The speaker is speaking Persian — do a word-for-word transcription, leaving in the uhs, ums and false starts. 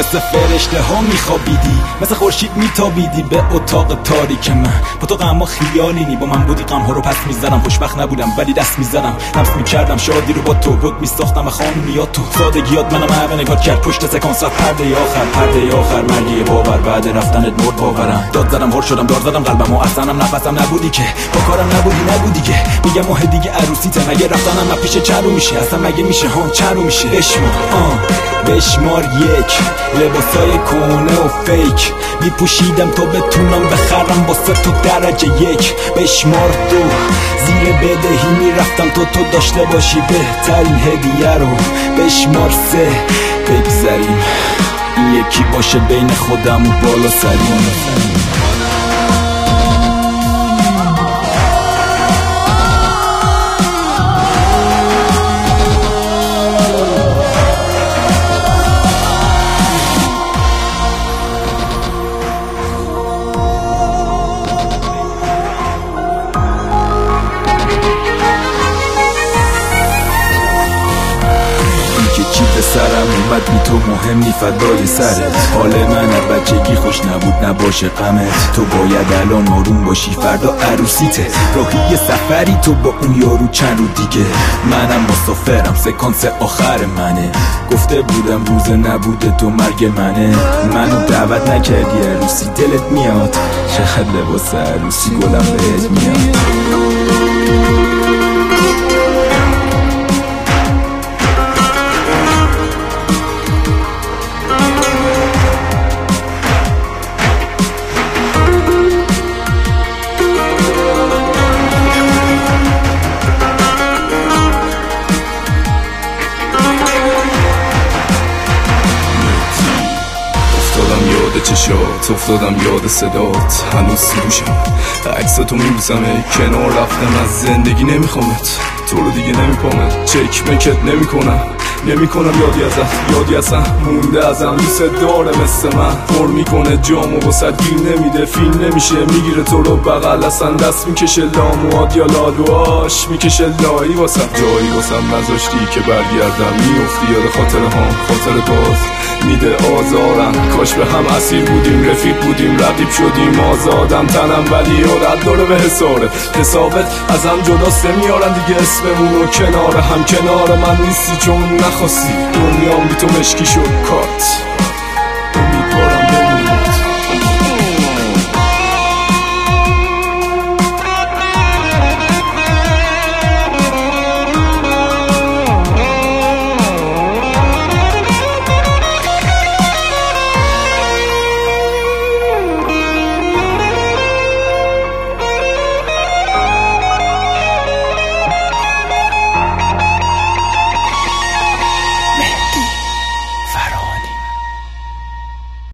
واسه فرشته ها میخوابیدی، مثل خورشید میتابیدی به اتاق تاریک من. با تو غم ها خیالی نی، با من بودی غم ها رو پس میزدم. خوشبخت نبودم ولی دست میزدم، لمس میکردم شادی رو با تو. بود میساختم خانومیات تو، سادگیات منم همه نگاه کرد پشت سکانس رفت پرده آخر. پرده آخر مرگی باور، بعد رفتنت مرد باورم. داد زدم هر شدم دار زدم قلبم و اصلا نفسم نبودی که، با کارم نبودی نبودی که. میگم ماه دیگه عروسیته، مگه رفتنم پیش چرو میشه؟ اصلا مگه میشه ها چرو میشه؟ بشمار آه بشمار یک، لباسای کونه و فیک میپوشیدم تا بتونم بخرم واسه تو درجه یک. بشمار دو، زیر بدهی میرفتم تو تو داشته باشی بهترین هدیه رو. بشمار سه، بگذریم این یکی باشه بین خودم و بالا سریم. سرم اومد بی تو مهم نی فدای سرت. حال من از بچگی خوش نبود نباشه غمت. تو باید الان آروم باشی فردا عروسیته. راهی سفری تو با اون یارو چند رو دیگه. منم مسافرم سکانس آخر منه. گفته بودم روز نبوده تو مرگ منه. منو دعوت نکردی عروسی دلت میاد. چقدر لباس عروسی گلم بهت میاد. چشات افتادم یاد صدات، هنوز سروشم عکساتو میبوسمه. کنار رفتم از زندگی نمیخوامت، تو رو دیگه نمیپامت. چک مکت نمیکنم نمیکنم یادی ازت، یادی ازم مونده ازم. دوست داره مثل من پر میکنه جامو واسد گیر نمیده. فیلم نمیشه میگیره تو رو بغل اصلا دست میکشه لاموات یا لالواش میکشه لایی واسم. جایی واسم نذاشتی که برگردم، میافتی یاد خاطر هم خاطر باز میده آزارم. کاش به هم اسیر بودیم رفیق بودیم رقیب شدیم آزادم تنم ولی رد داره به حسارت. حسابت ازم جداست نمیارن دیگه اسممونو کنار هم. کنار من نیستی چون نخواستی، دنیام بی تو مشکی شد کات.